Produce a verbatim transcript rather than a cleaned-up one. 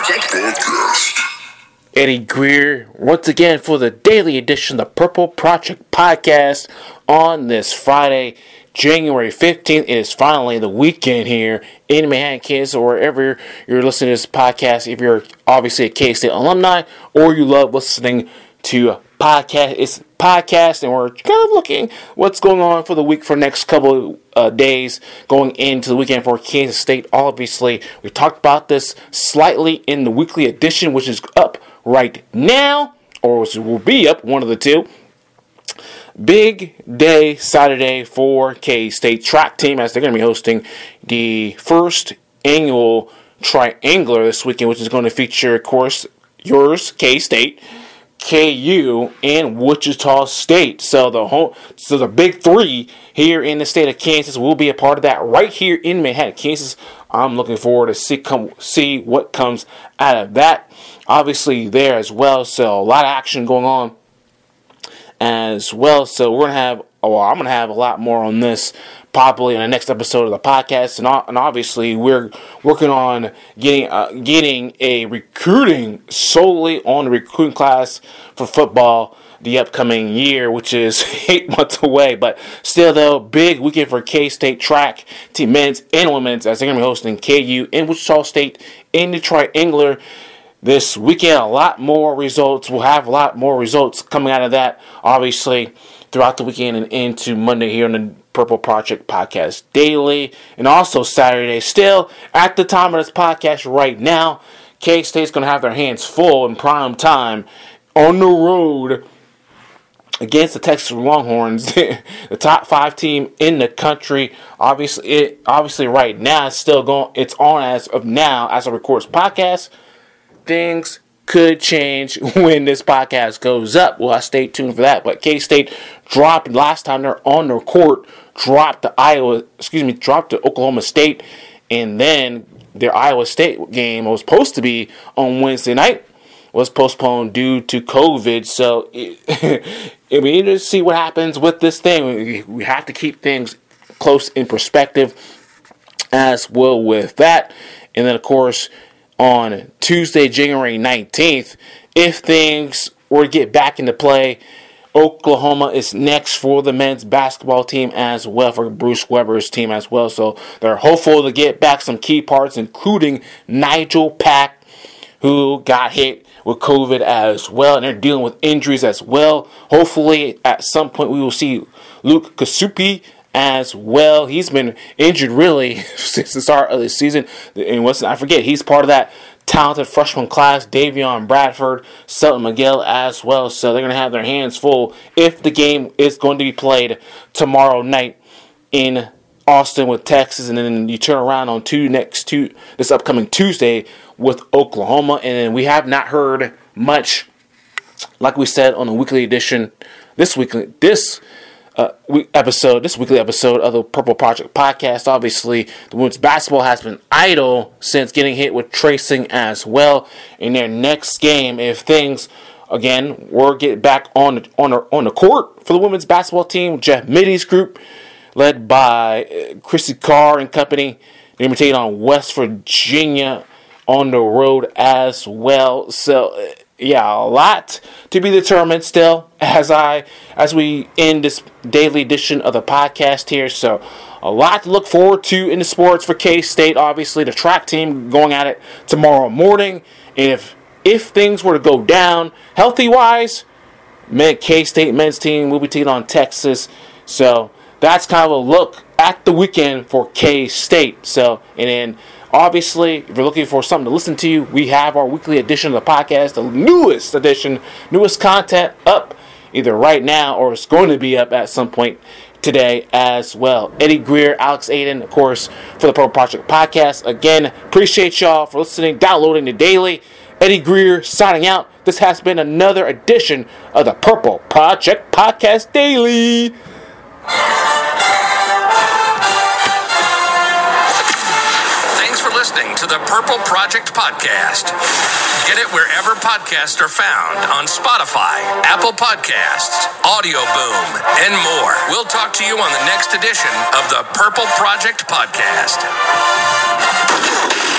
Project Podcast. Eddie Greer, once again for the daily edition of the Purple Project Podcast on this Friday, January fifteenth. It is finally the weekend here in Manhattan, Kansas, or wherever you're listening to this podcast. If you're obviously a K-State alumni or you love listening to a podcast, it's podcast, and we're kind of looking what's going on for the week for the next couple of uh, days going into the weekend for Kansas State. Obviously, we talked about this slightly in the weekly edition, which is up right now, or which will be up, one of the two. Big day Saturday for K-State track team, as they're going to be hosting the first annual Triangular this weekend, which is going to feature, of course, yours, K-State, K U, and Wichita State. So the whole, so the big three here in the state of Kansas will be a part of that right here in Manhattan, Kansas. I'm looking forward to see come see what comes out of that. Obviously there as well, so a lot of action going on as well. So we're gonna have, well, I'm gonna have a lot more on this probably in the next episode of the podcast, and, and obviously we're working on getting uh, getting a recruiting solely on the recruiting class for football the upcoming year, which is eight months away. But still, though, big weekend for K-State track team, men's and women's, as they're going to be hosting K U and Wichita State in the Triangular this weekend. A lot more results. We'll have a lot more results coming out of that, obviously, throughout the weekend and into Monday here on the Purple Project Podcast Daily. And also Saturday, still at the time of this podcast right now, K-State's going to have their hands full in prime time on the road against the Texas Longhorns, the top five team in the country. Obviously, it obviously right now it's still going. It's on as of now as I record this podcast. Things could change when this podcast goes up. Well, I stay tuned for that. But K-State dropped last time they're on their court, dropped the Iowa, excuse me, dropped to Oklahoma State, and then their Iowa State game was supposed to be on Wednesday night, was postponed due to COVID. So it, it'll be interesting to see what happens with this thing. We, we have to keep things close in perspective as well with that. And then, of course, on Tuesday, January nineteenth, if things were to get back into play, Oklahoma is next for the men's basketball team as well, for Bruce Weber's team as well. So they're hopeful to get back some key parts, including Nigel Pack, who got hit with COVID as well, and they're dealing with injuries as well. Hopefully, at some point, we will see Luke Kasupi as well. He's been injured really since the start of the season, and what's I forget, he's part of that talented freshman class, Davion Bradford, Selton Miguel as well. So they're going to have their hands full if the game is going to be played tomorrow night in Austin with Texas, and then you turn around on two next two this upcoming Tuesday with Oklahoma. And then we have not heard much, like we said on the weekly edition, this weekly this uh, week episode, this weekly episode of the Purple Project Podcast. Obviously, the women's basketball has been idle since getting hit with tracing as well. In their next game, if things again were get back on the, on the, on the court for the women's basketball team, Jeff Mitty's group, led by uh, Chrissy Carr and company, they're going to take on West Virginia on the road as well. So, uh, yeah, a lot to be determined still as I as we end this daily edition of the podcast here. So, a lot to look forward to in the sports for K-State. Obviously, the track team going at it tomorrow morning. And if if things were to go down healthy-wise, men, K-State men's team will be taking on Texas. So, that's kind of a look at the weekend for K-State. So, and then obviously, if you're looking for something to listen to, we have our weekly edition of the podcast, the newest edition, newest content up either right now or it's going to be up at some point today as well. Eddie Greer, Alex Aiden, of course, for the Purple Project Podcast. Again, appreciate y'all for listening, downloading the daily. Eddie Greer signing out. This has been another edition of the Purple Project Podcast Daily. Thanks for listening to the Purple Project Podcast. Get it wherever podcasts are found on Spotify, Apple Podcasts, Audio Boom, and more. We'll talk to you on the next edition of the Purple Project Podcast.